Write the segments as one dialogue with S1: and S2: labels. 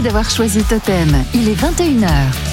S1: d'avoir choisi Totem. Il est 21h.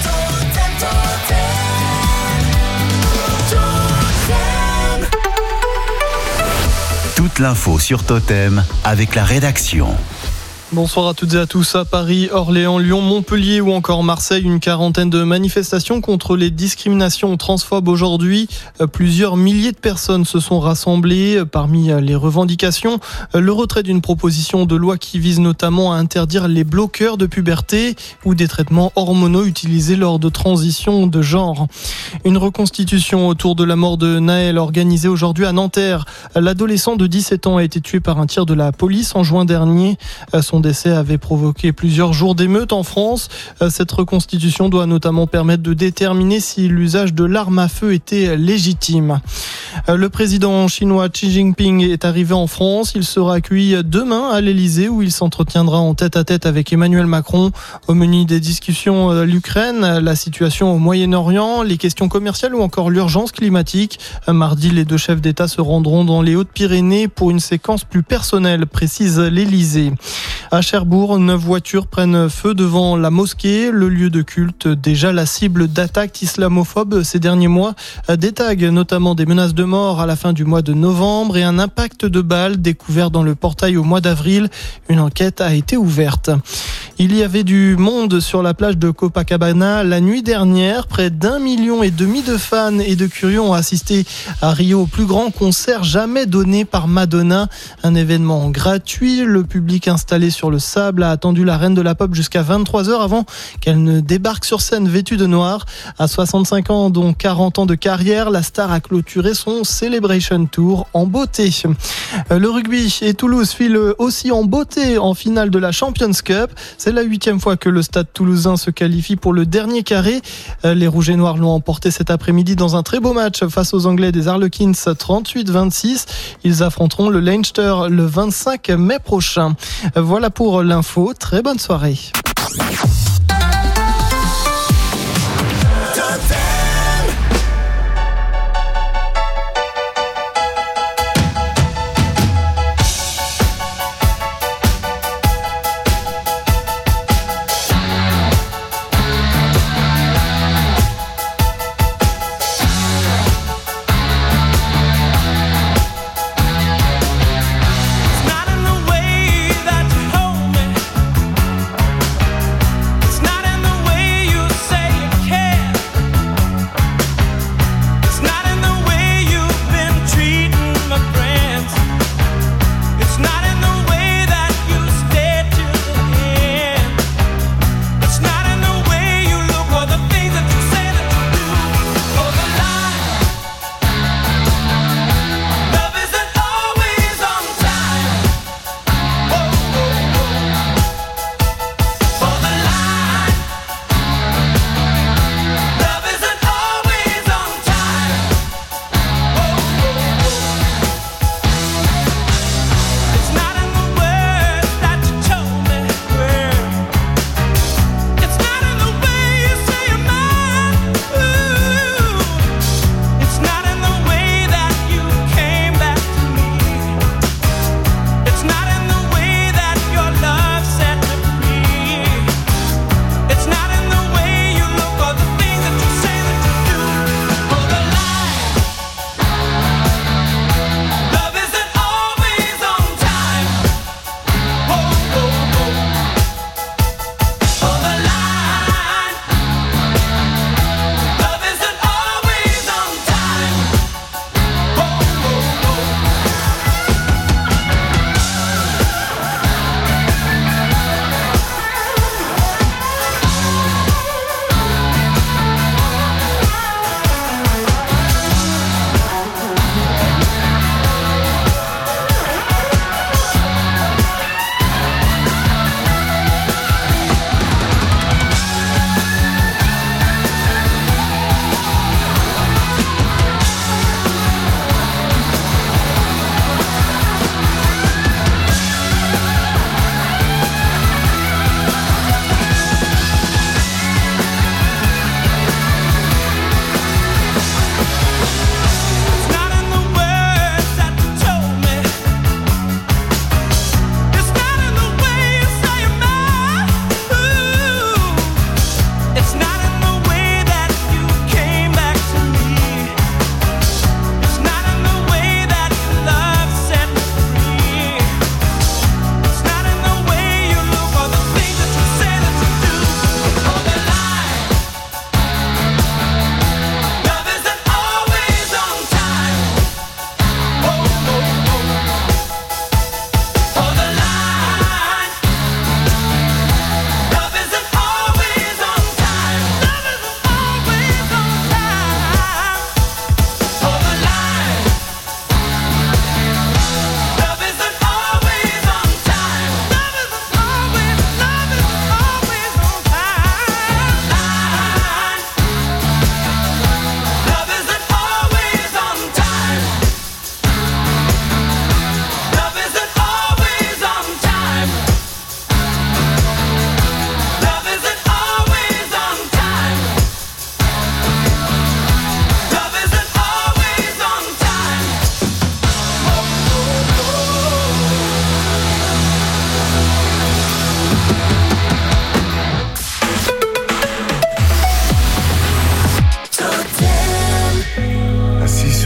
S2: Toute l'info sur Totem avec la rédaction.
S3: Bonsoir à toutes et à tous. À Paris, Orléans, Lyon, Montpellier ou encore Marseille, une quarantaine de manifestations contre les discriminations transphobes aujourd'hui. Plusieurs milliers de personnes se sont rassemblées. Parmi les revendications, le retrait d'une proposition de loi qui vise notamment à interdire les bloqueurs de puberté ou des traitements hormonaux utilisés lors de transitions de genre. Une reconstitution autour de la mort de Naël organisée aujourd'hui à Nanterre. L'adolescent de 17 ans a été tué par un tir de la police en juin dernier. Son décès avait provoqué plusieurs jours d'émeutes en France. Cette reconstitution doit notamment permettre de déterminer si l'usage de l'arme à feu était légitime. Le président chinois Xi Jinping est arrivé en France. Il sera accueilli demain à l'Elysée où il s'entretiendra en tête-à-tête avec Emmanuel Macron. Au menu des discussions, l'Ukraine, la situation au Moyen-Orient, les questions commerciales ou encore l'urgence climatique. Mardi, les deux chefs d'État se rendront dans les Hautes-Pyrénées pour une séquence plus personnelle, précise l'Elysée. À Cherbourg, 9 voitures prennent feu devant la mosquée, le lieu de culte déjà la cible d'attaques islamophobes ces derniers mois. Des tags, notamment des menaces de mort à la fin du mois de novembre et un impact de balles découvert dans le portail au mois d'avril. Une enquête a été ouverte. Il y avait du monde sur la plage de Copacabana la nuit dernière. Près d'1,5 million de fans et de curieux ont assisté à Rio au plus grand concert jamais donné par Madonna. Un événement gratuit. Le public installé sur le sable a attendu la reine de la pop jusqu'à 23h avant qu'elle ne débarque sur scène vêtue de noir. À 65 ans, dont 40 ans de carrière, la star a clôturé son Celebration Tour en beauté. Le rugby et Toulouse filent aussi en beauté en finale de la Champions Cup. C'est la 8e fois que le stade toulousain se qualifie pour le dernier carré. Les Rouges et Noirs l'ont emporté cet après-midi dans un très beau match face aux Anglais des Harlequins 38-26. Ils affronteront le Leinster le 25 mai prochain. Voilà pour l'info. Très bonne soirée.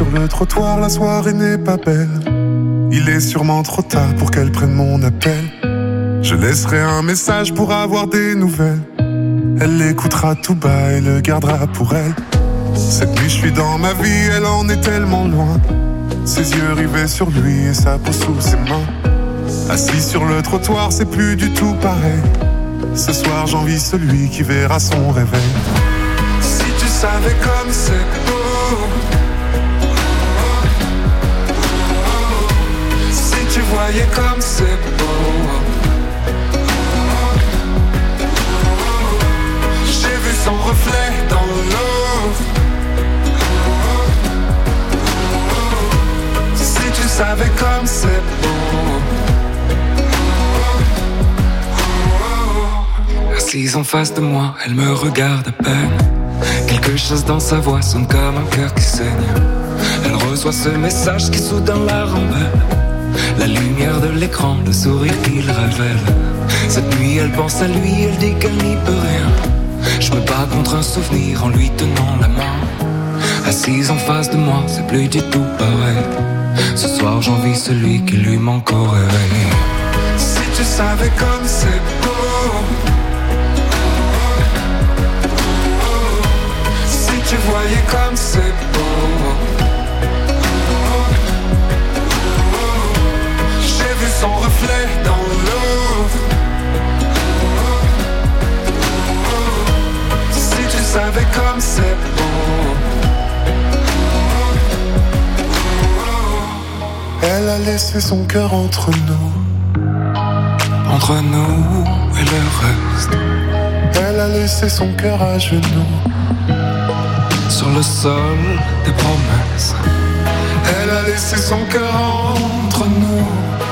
S4: sur le trottoir, la soirée n'est pas belle. Il est sûrement trop tard pour qu'elle prenne mon appel. Je laisserai un message pour avoir des nouvelles. Elle l'écoutera tout bas et le gardera pour elle. Cette nuit je suis dans ma vie, elle en est tellement loin. Ses yeux rivés sur lui et sa peau sous ses mains. Assis sur le trottoir, c'est plus du tout pareil. Ce soir j'envie celui qui verra son réveil. Si tu savais comme c'est beau, si tu voyais comme c'est beau. J'ai vu son reflet dans l'eau. Si tu savais comme c'est beau. Assise en face de moi, elle me regarde à peine. Quelque chose dans sa voix sonne comme un cœur qui saigne. Elle reçoit ce message qui soudain la rend belle. La lumière de l'écran, le sourire qu'il révèle. Cette nuit elle pense à lui, elle dit qu'elle n'y peut rien. Je me bats contre un souvenir en lui tenant la main. Assise en face de moi, c'est plus du tout pareil. Ce soir j'envie celui qui lui manque au réveil. Si tu savais comme c'est beau. Tu voyais comme c'est beau. J'ai vu son reflet dans l'eau. Si tu savais comme c'est beau. Elle a laissé son cœur entre nous. Entre nous et le reste. Elle a laissé son cœur à genoux. Sur le sol des promesses. Elle a laissé son cœur entre nous.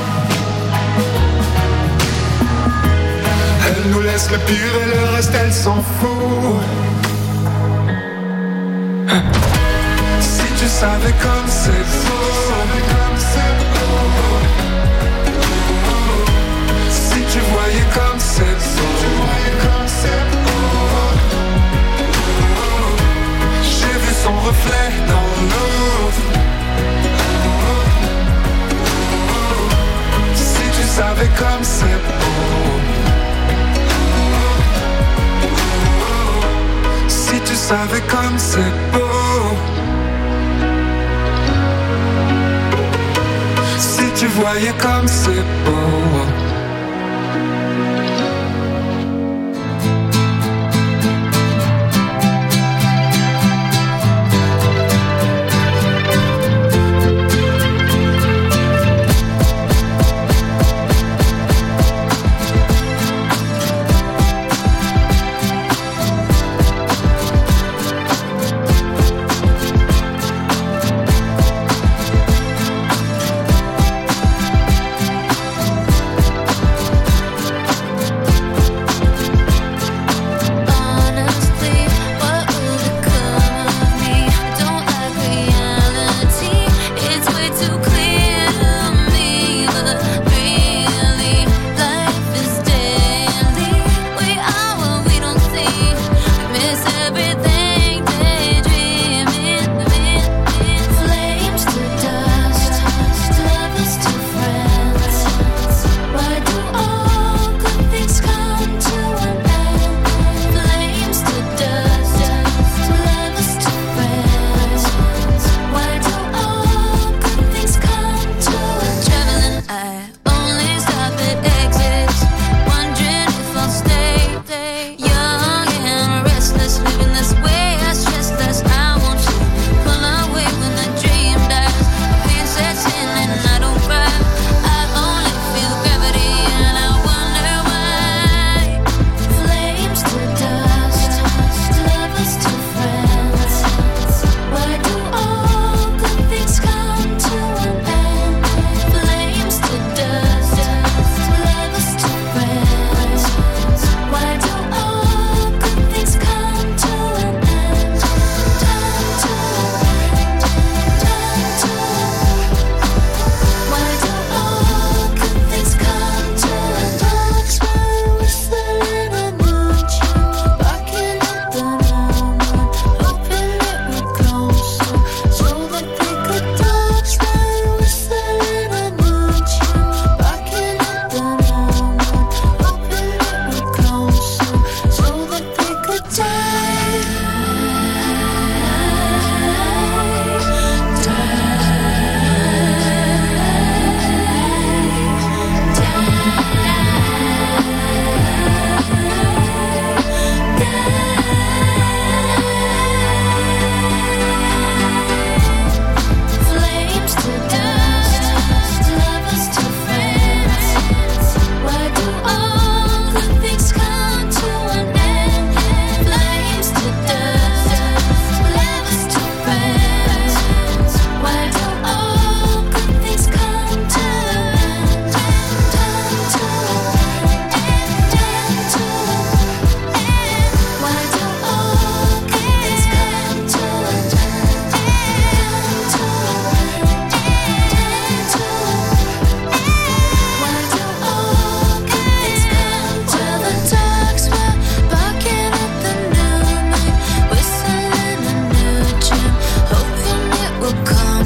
S4: Elle nous laisse le pire et le reste elle s'en fout. Si tu savais comme c'est beau. Si tu voyais comme c'est beau. Son reflet dans l'eau. Si tu savais comme c'est beau. Si tu savais comme c'est beau. Si tu voyais comme c'est beau.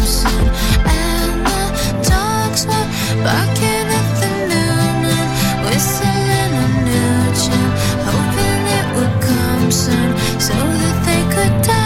S5: soon. And the dogs were barking at the moon and whistling a new tune, hoping it would come soon so that they could die.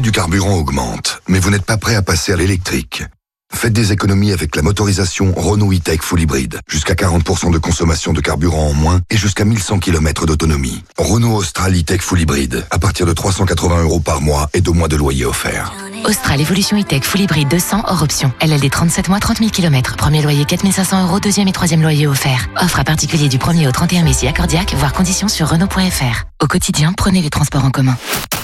S6: du carburant augmente, mais vous n'êtes pas prêt à passer à l'électrique. Faites des économies avec la motorisation Renault E-Tech Full Hybrid. Jusqu'à 40% de consommation de carburant en moins et jusqu'à 1100 km d'autonomie. Renault Austral E-Tech Full Hybrid. À partir de 380 € par mois et 2 mois de loyer offert.
S7: Austral Evolution E-Tech Full Hybrid 200 hors option. LLD 37 mois, 30 000 km. Premier loyer 4 500 €, deuxième et troisième loyer offert. Offre à particulier du 1er au 31 mai si accordiaque, voire conditions sur Renault.fr. Au quotidien, prenez les transports en commun.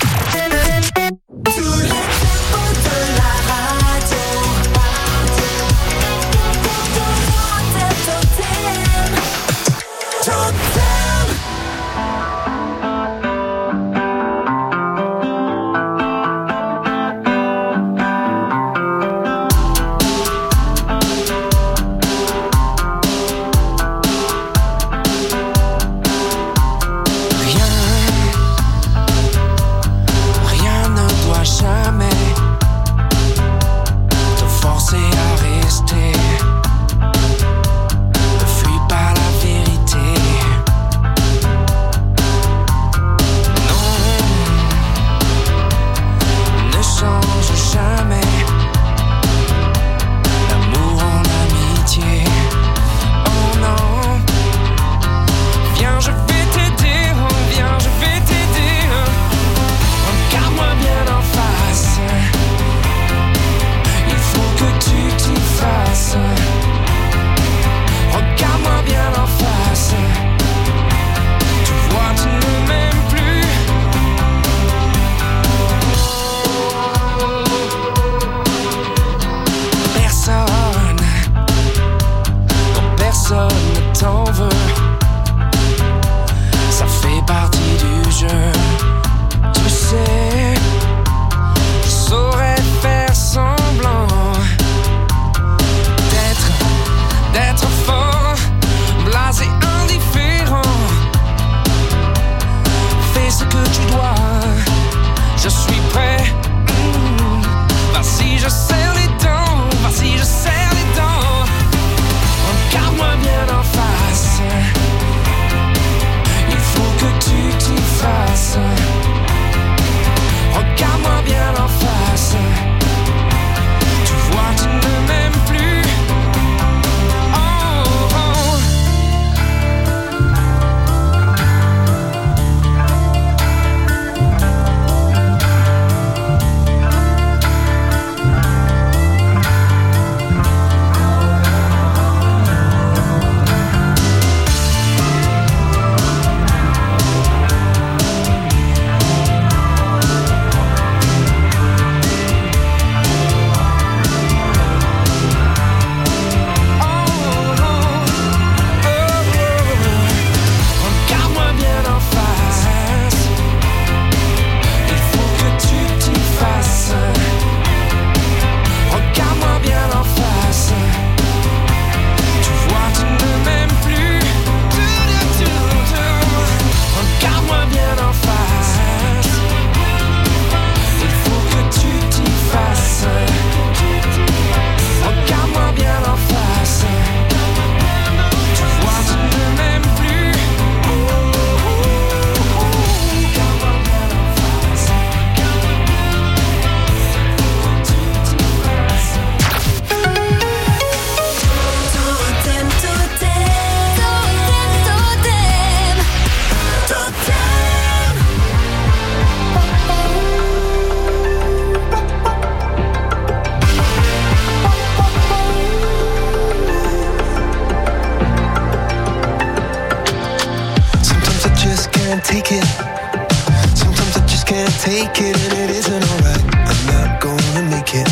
S8: take it. Sometimes I just can't take it, and it isn't alright. I'm not gonna make it,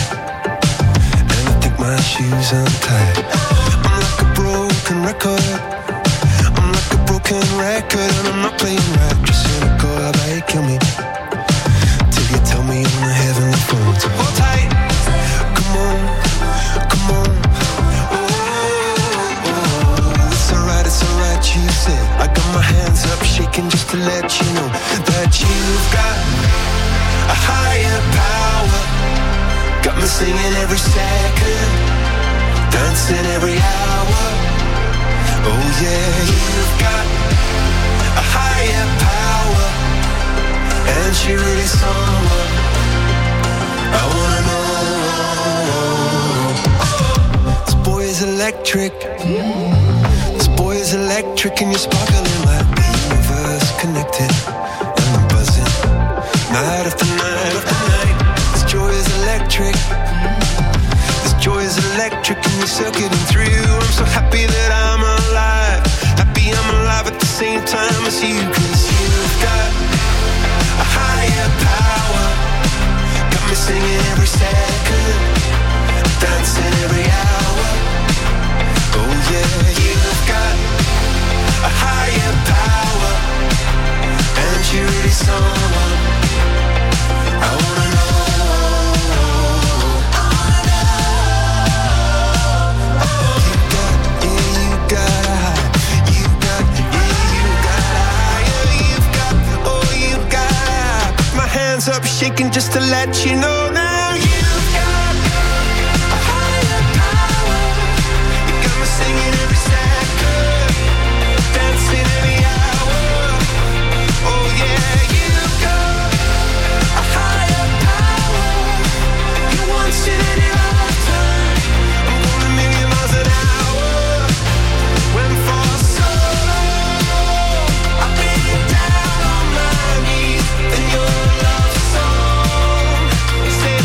S8: and I think my shoes untied. I'm like a broken record. I'm like a broken record, and I'm not playing right. Just cynical, how they kill me till you tell me on the heavenly phone to hold tight. Come on, come on. It's alright, you said. I got my hands up shaking just to let you know that you've got a higher power. Got me singing every second, dancing every hour. Oh yeah, you've got a higher power, and she really someone. I wanna know. This boy is electric. This boy is electric and you're sparkling like the universe connected. And I'm buzzing night after night after night. This joy is electric. This joy is electric and you're circuiting through. I'm so happy that I'm alive. Happy I'm alive at the same time as you. 'Cause you've got a higher power. Got me singing every second, dancing every hour. Oh yeah, you've got a higher power, and you're really someone I wanna know. Hands up shaking just to let you know now you've got a higher power. You got me singing every second, dancing every hour. Oh yeah, you've got a higher power. You once in any lifetime. I'm going a million miles an hour. Went for so long, I've been down on my knees, and you're say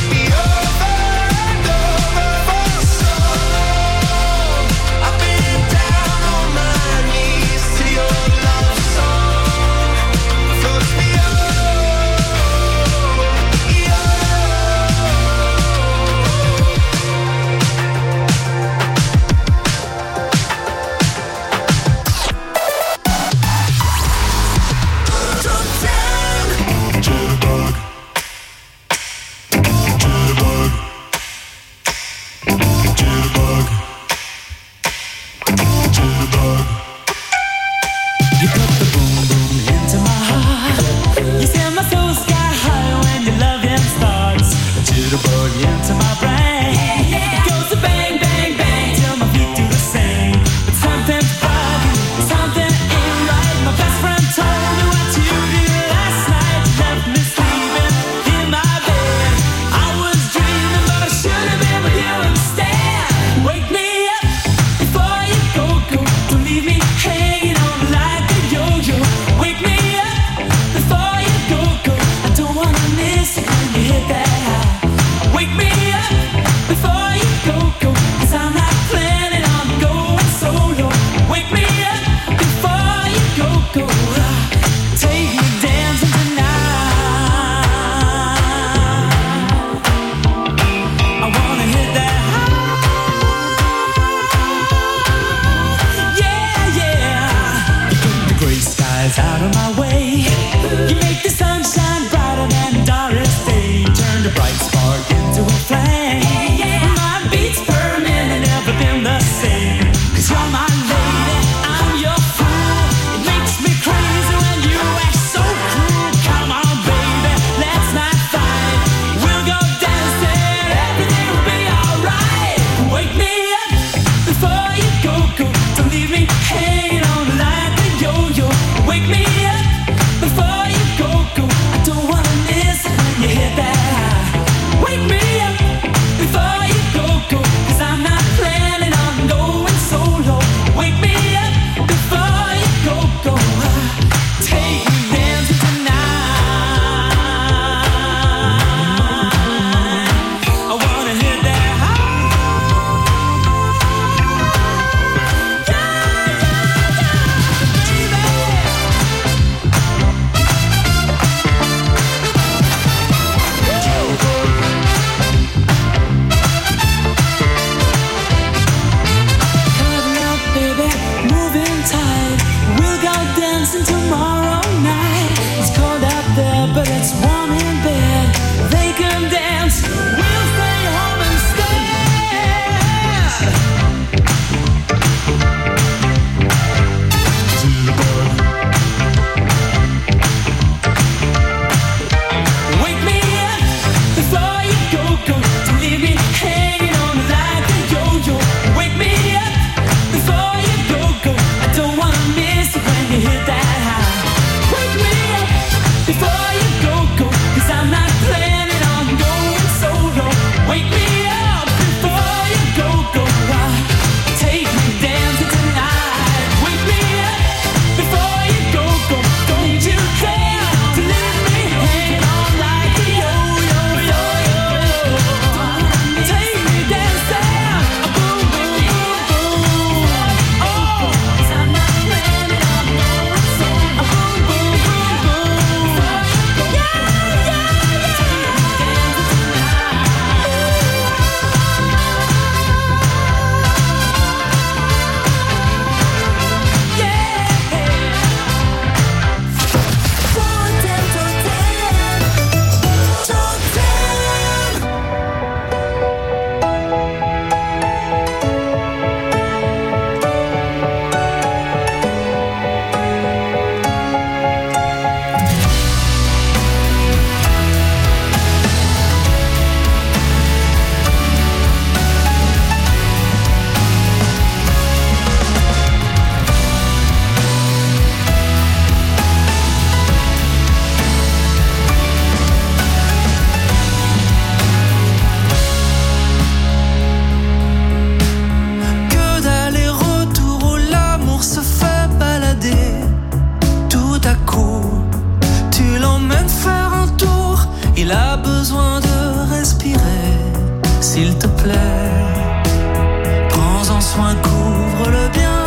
S9: soin couvrent le bien,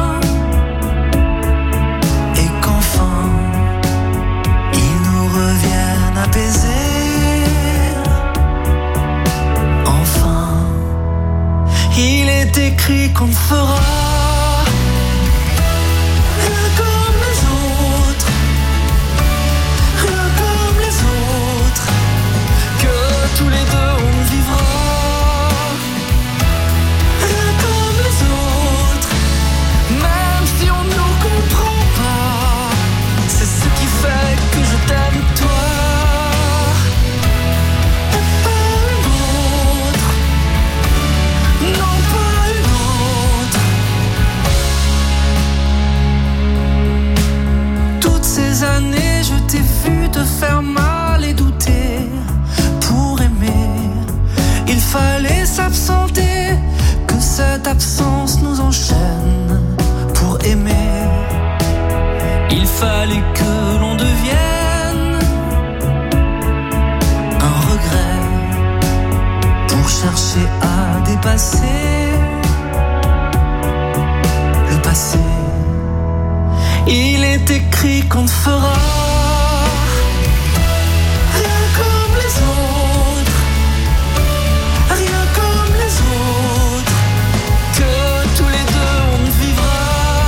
S9: et qu'enfin ils nous reviennent apaisés. Enfin, il est écrit qu'on ne fera rien comme les autres, rien comme les autres, que tous les deux on vivra rien comme les autres, même si on ne nous comprend pas. C'est ce qui fait que je t'aime toi, et pas une autre, non pas une autre. Toutes ces années je t'ai vu te faire mal et douter. Pour aimer, il fallait s'absenter, que cette absence nous enchaîne. Pour aimer, il fallait que l'on devienne un regret, pour chercher à dépasser le passé. Il est écrit qu'on ne fera rien comme les autres, rien comme les autres, que tous les deux on ne vivra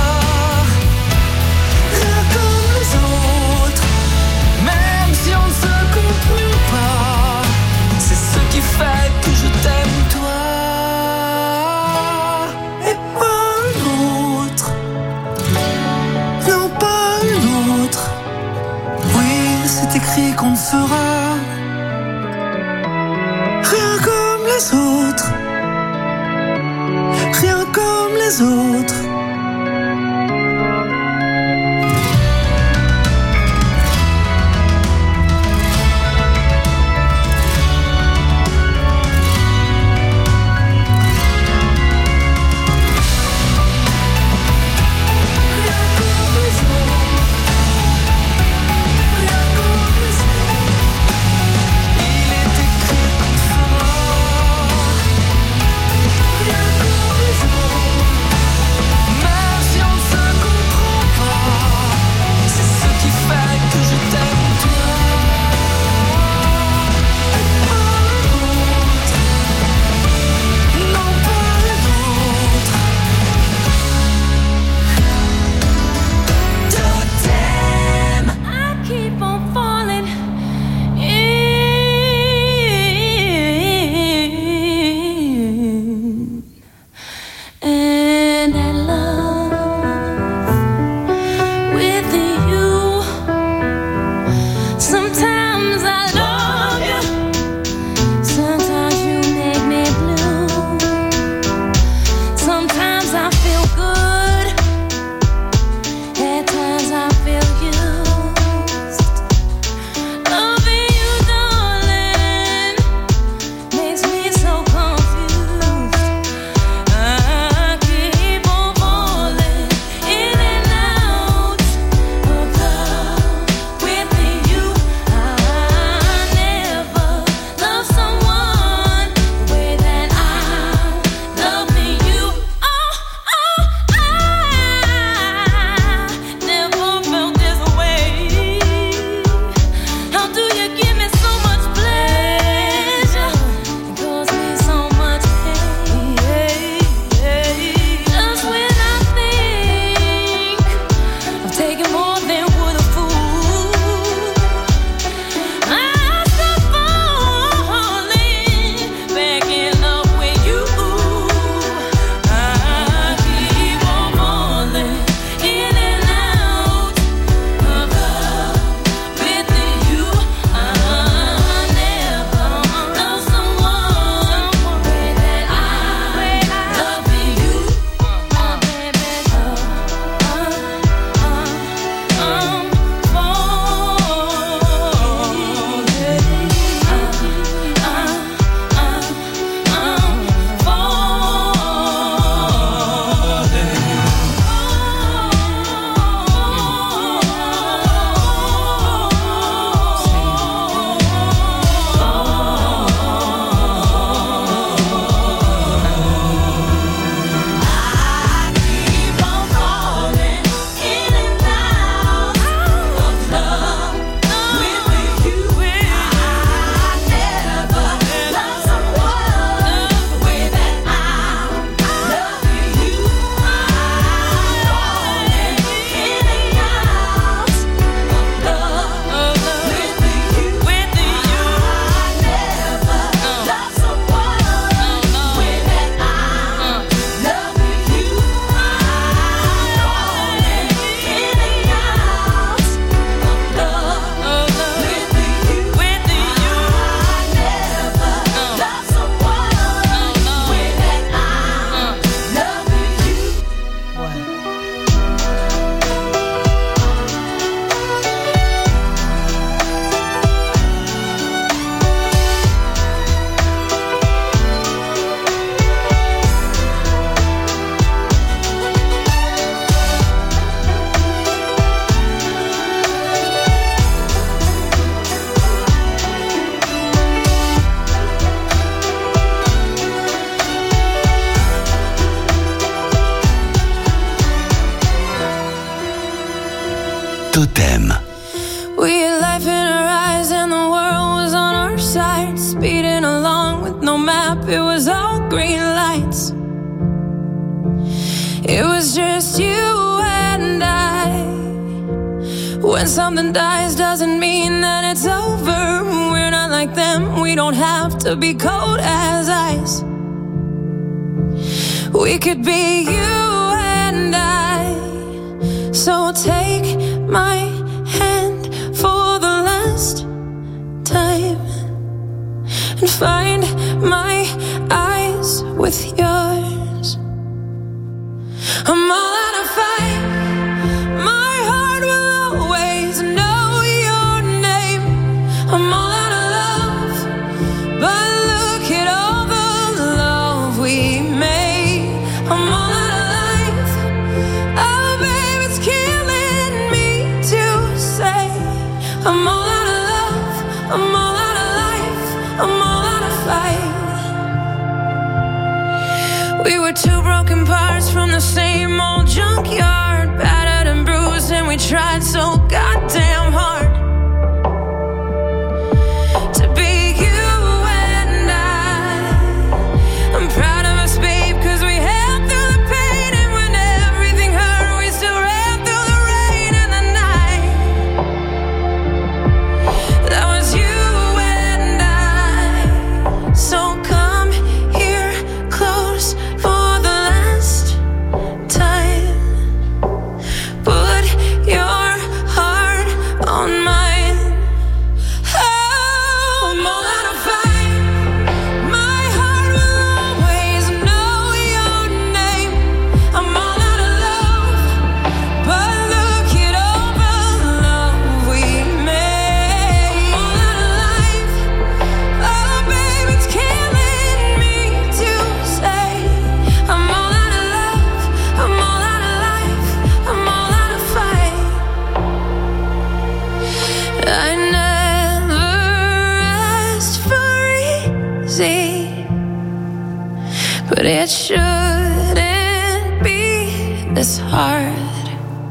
S9: rien comme les autres, même si on ne se comprend pas. C'est ce qui fait que je t'aime toi, et pas une autre, non pas une autre. Oui, c'est écrit qu'on ne fera rien comme les autres, rien comme les autres.
S2: Totem.
S5: We had life in our eyes and the world was on our side. Speeding along with no map, it was all green lights. It was just you and I. When something dies doesn't mean that it's over. We're not like them, we don't have to be cold as ice. We could be you and I. So take my hand for the last time and find my eyes with yours. I'm all out of fight. My heart will always know your name. I'm all out of love, but look at all the love we made. I'm all out of life. Oh, babe, it's killing me to say. I'm all out of love. I'm all out of life. I'm all out of fight. We were two broken parts from the same old junkyard, battered and bruised, and we tried so goddamn hard to be you and I. I'm proud of us, babe, 'cause we held through the pain, and when everything hurt, we still ran through the rain and the night. That was you and I. So come here close for the last time. Put your heart on mine. Oh, I'm all out of fight. My heart will always know your name. I'm all out of love, but look at all the love we made. I'm all out of life. Oh, babe, it's killing me to say. I'm all out of love. I'm all out of life. I'm all out of fight. I never asked for easy, but it shouldn't be this hard.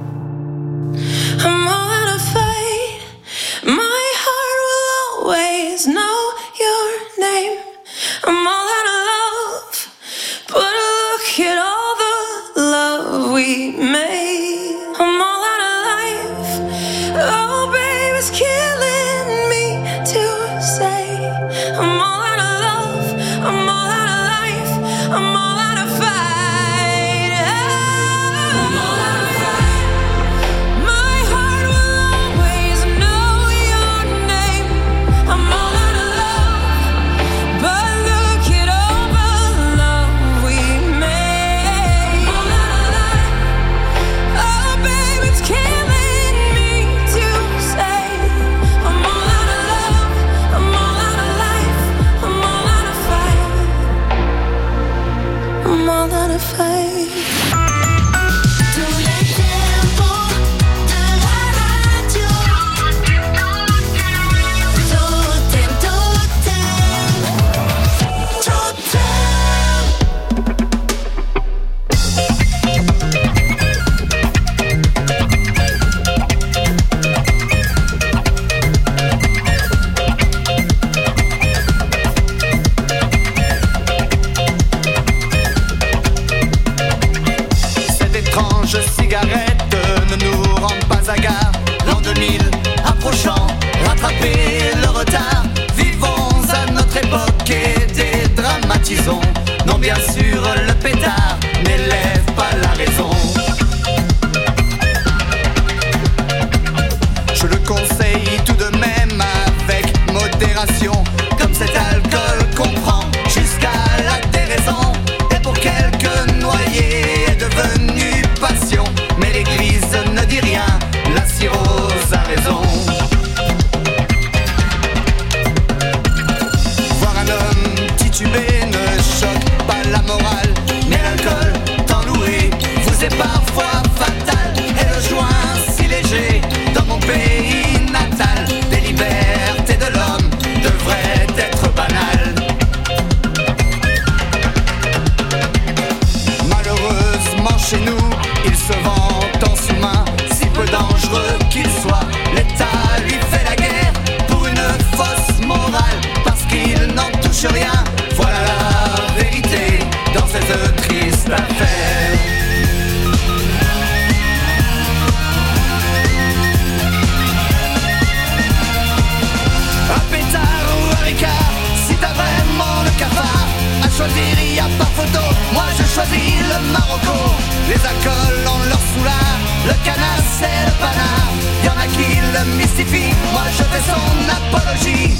S5: I'm all out of fight. My heart will always know your name. I'm all out of love, but look at all the love we made. I'm all out of life. Oh, babe, it's killing me to say. I'm all out of love. I'm all out of life. I'm all out of fight. I'm all out of fight. My heart will always know your name. I'm all out of love, but look at all the love we made. I'm all out of life. Oh, babe, it's killing me to say. I'm all out of love. I'm all out of life. I'm all out of fight. I'm all out of fight. Tous les tempos de la radio. Totem, totem. Totem.
S10: Cette étrange cigarette ne nous rend pas hagards. L'an 2000 approchant, rattraper le retard. Vivons à notre époque et dédramatisons. Non, bien sûr, le pétard n'élève pas la raison. Je le conseille tout de même avec modération, comme cet alcool qu'on prend jusqu'à la déraison. Et pour quelques noyés est devenu passion, mais l'église ne dit rien, la cirrhose a raison. Voir un homme titubé ne choque pas la morale, mais l'alcool, tant loué, vous est parfois fatal. Et le joint si léger dans mon pays natal, des libertés de l'homme devraient être banales. Malheureusement chez nous, il se vend en sous-main, si peu dangereux qu'il soit. je fais son apologie.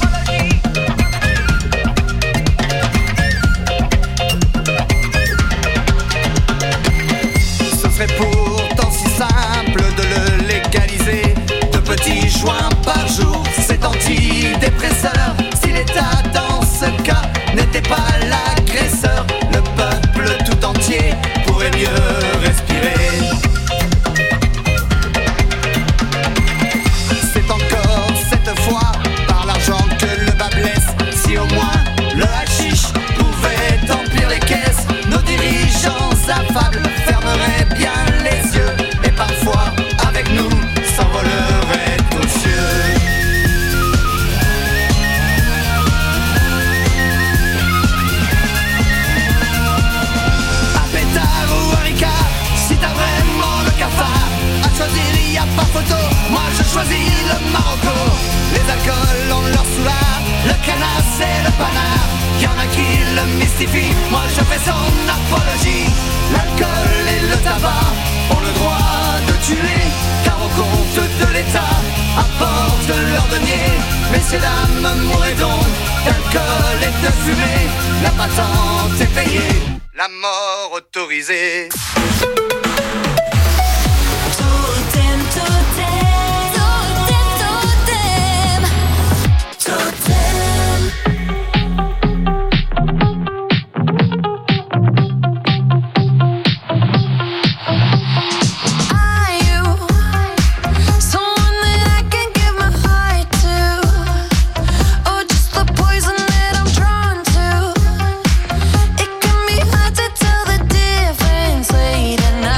S10: Ce serait pourtant si simple de le légaliser. 2 petits joints par jour, c'est antidépresseur. Si l'État dans ce cas n'était pas l'agresseur, le peuple tout entier pourrait mieux respirer. C'est encore cette fois par l'argent que le bas blesse. Si au moins le hashish pouvait emplir les caisses, nos dirigeants affables fermeraient bien les yeux et parfois avec nous s'envoleraient aux cieux. Un pétard ou un ricard, si t'as vraiment le cafard, à choisir y a pas photo, moi je choisis le Marocco. Les alcools ont leur soulard, le canasse et le panard. Y'en a qui le mystifient, moi je fais son apologie. L'alcool et le tabac ont le droit de tuer, car au compte de l'État apportent leur denier. Messieurs, dames, mourrez donc d'alcool et de fumée. La patente est payée, la mort autorisée.
S5: Totem, totem, totem, totem, totem. Are you someone that I can give my heart to, or just the poison that I'm drawn to? It can be hard to tell the difference late at night.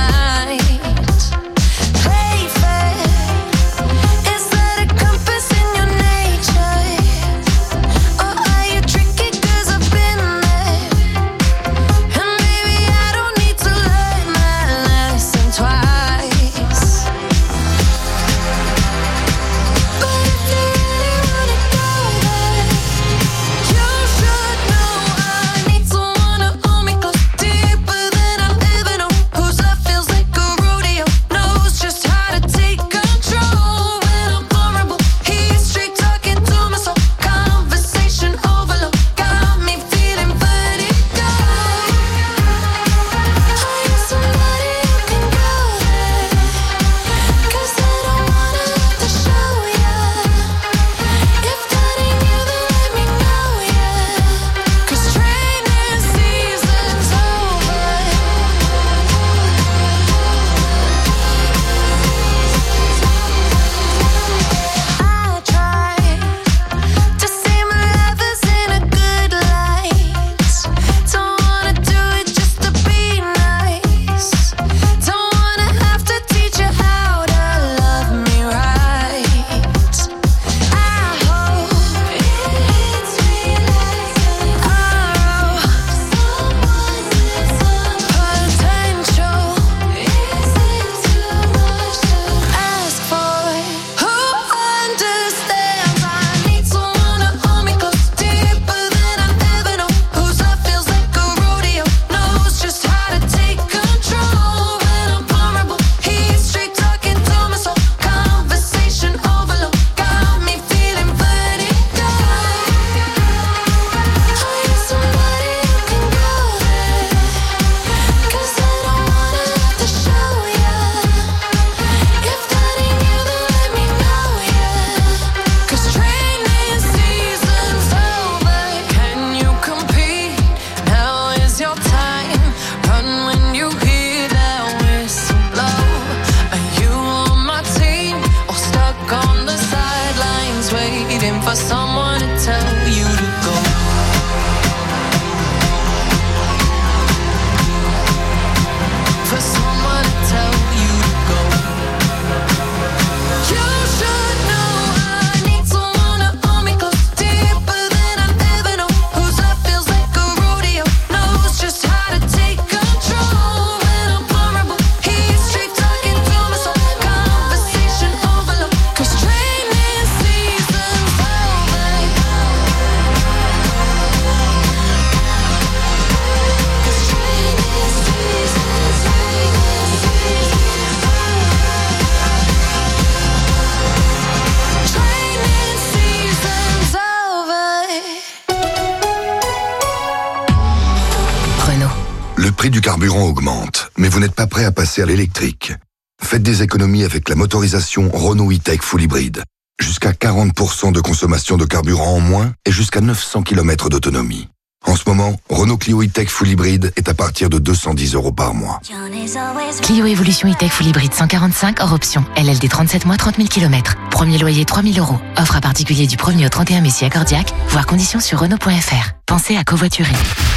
S6: prix du carburant augmente, mais vous n'êtes pas prêt à passer à l'électrique. Faites des économies avec la motorisation Renault E-Tech Full Hybrid. Jusqu'à 40% de consommation de carburant en moins et jusqu'à 900 km d'autonomie. En ce moment, Renault Clio E-Tech Full Hybrid est à partir de 210 € par mois.
S7: Clio Evolution E-Tech Full Hybrid 145 hors option. LLD 37 mois, 30 000 km. Premier loyer 3 000 €. Offre à particulier du 1er au 31 mai si accordiaque. Voir conditions sur Renault.fr. Pensez à covoiturer.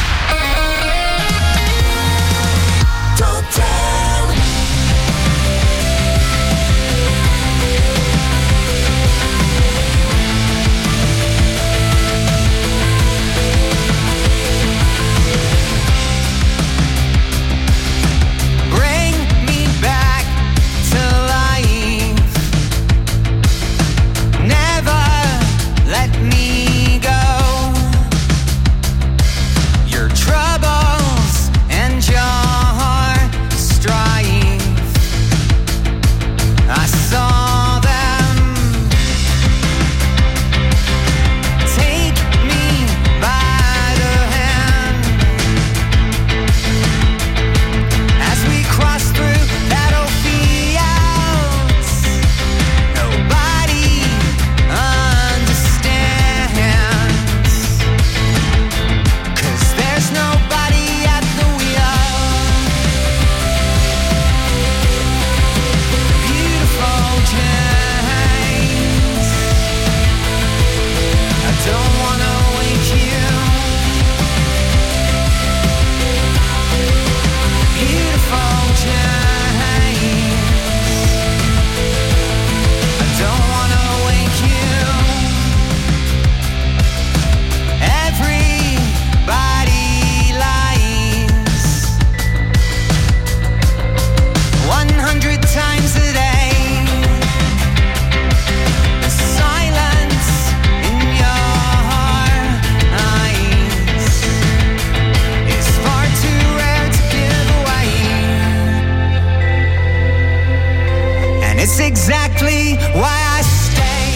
S9: Exactly why I stay.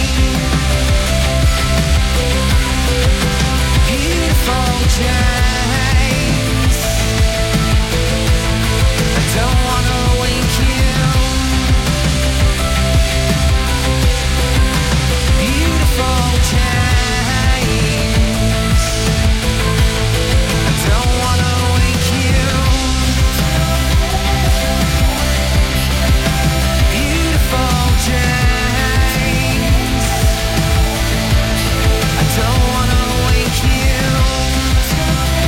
S9: Beautiful James, I don't wanna wake you. Beautiful James, I don't wanna wake you. Beautiful James, I don't wanna wake you.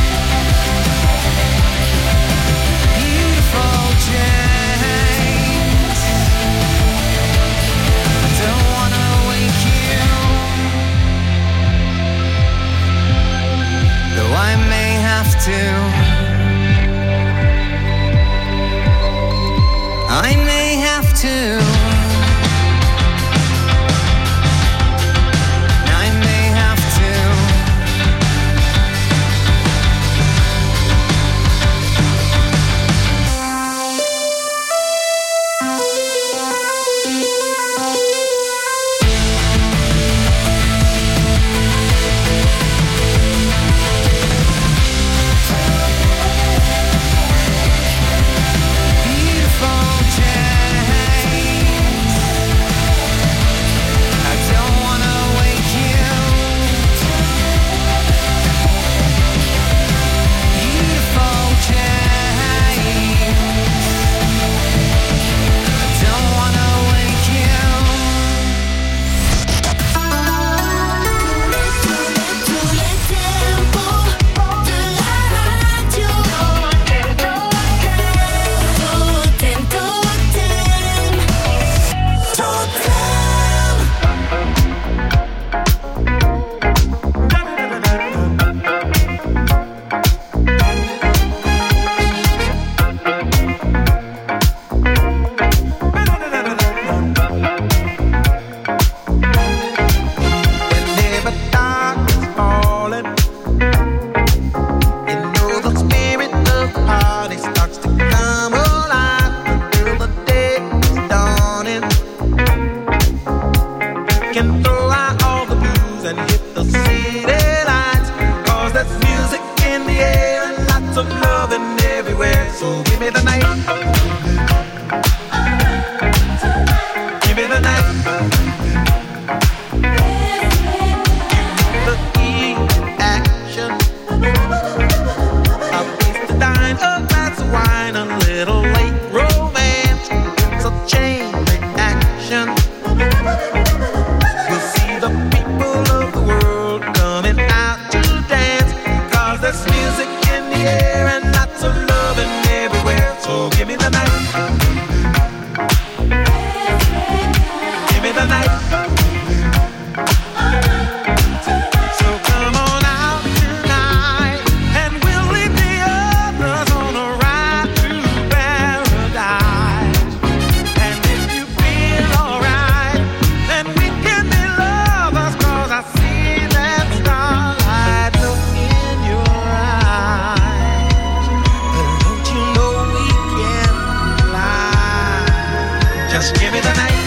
S11: Just give me the night.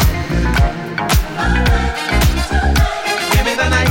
S11: Give me the night.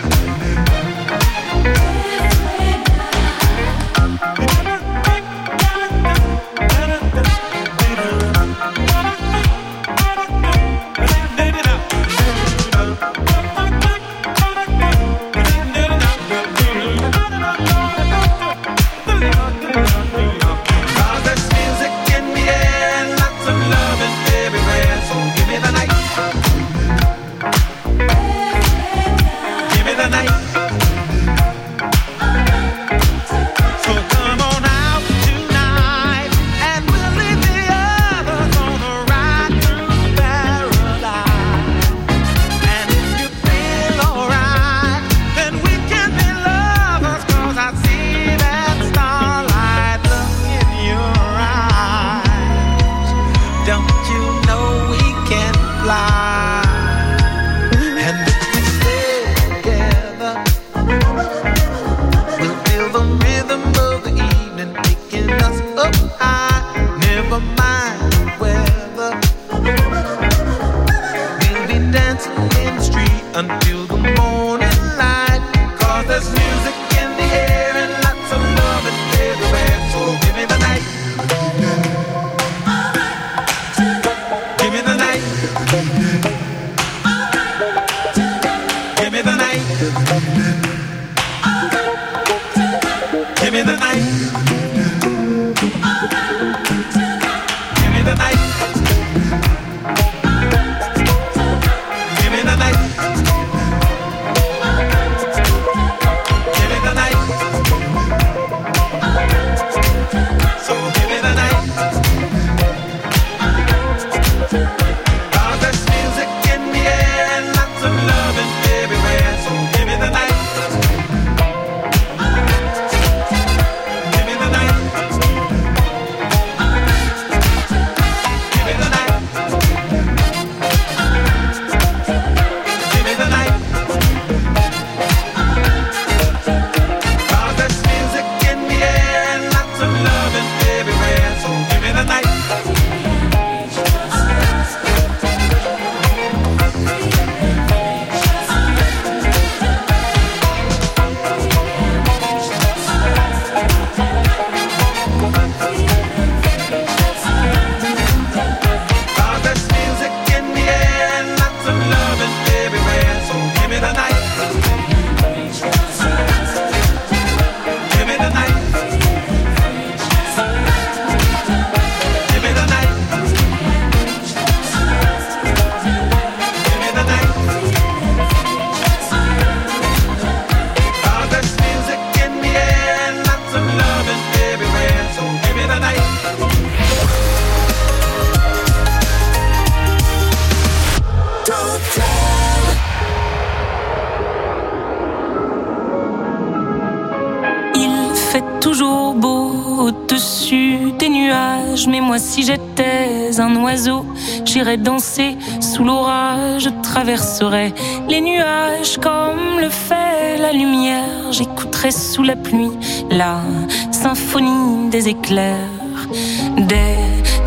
S12: Mais moi si j'étais un oiseau, j'irais danser sous l'orage, je traverserais les nuages comme le fait la lumière, j'écouterais sous la pluie la symphonie des éclairs. Dès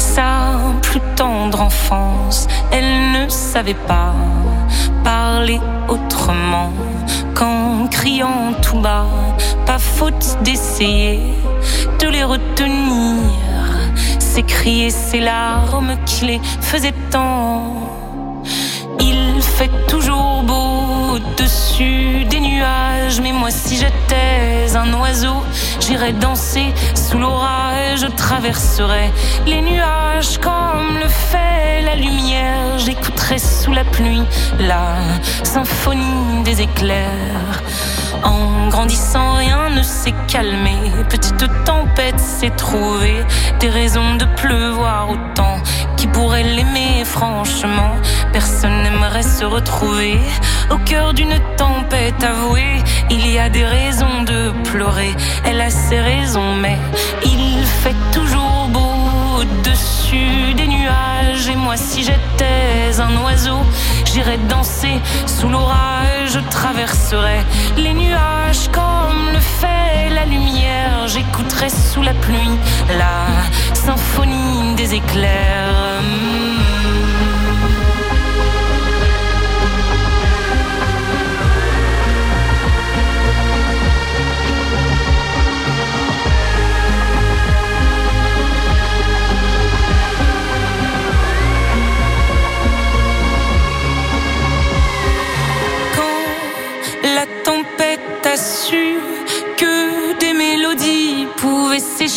S12: sa plus tendre enfance, elle ne savait pas parler autrement qu'en criant tout bas, pas faute d'essayer de les retenir. Ses cris et ses larmes qui les faisaient tant. Il fait toujours beau au-dessus des nuages, mais moi si j'étais un oiseau, j'irais danser sous l'orage, je traverserais les nuages comme le fait la lumière, j'écouterais sous la pluie la symphonie des éclairs. En grandissant, rien ne s'est calmé. Petite tempête s'est trouvée, des raisons de pleuvoir autant. Qui pourrait l'aimer franchement? Personne n'aimerait se retrouver au cœur d'une tempête avouée. Il y a des raisons de pleurer, elle a ses raisons, mais il fait toujours beau au-dessus des nuages. Et moi si j'étais un oiseau, j'irais danser sous l'orage, je traverserais les nuages comme le fait la lumière, j'écouterais sous la pluie la symphonie des éclairs.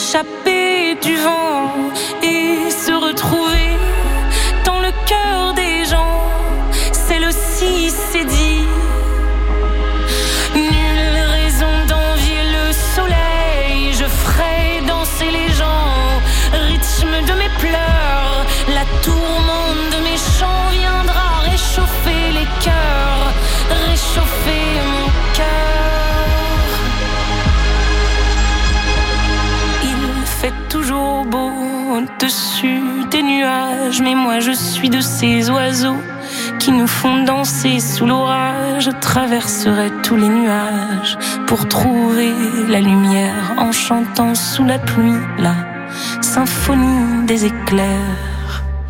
S12: s'échapper du vent et se retrouver dans le cœur des gens. C'est aussi, c'est dit. Nulle raison d'envier le soleil. Je ferai danser les gens, rythme de mes pleurs. La tourmente de mes chants viendra réchauffer les cœurs, réchauffer mon cœur. Il fait toujours beau au-dessus des nuages, mais moi je suis de ces oiseaux qui nous font danser sous l'orage. Je traverserai tous les nuages pour trouver la lumière en chantant sous la pluie la symphonie des éclairs.